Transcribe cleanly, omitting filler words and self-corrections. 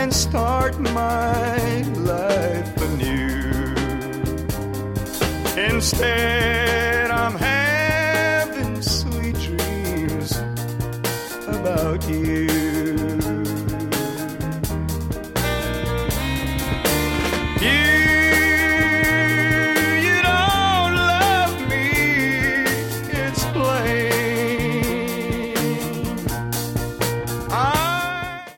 and start my life anew. Instead, I'm having sweet dreams about you.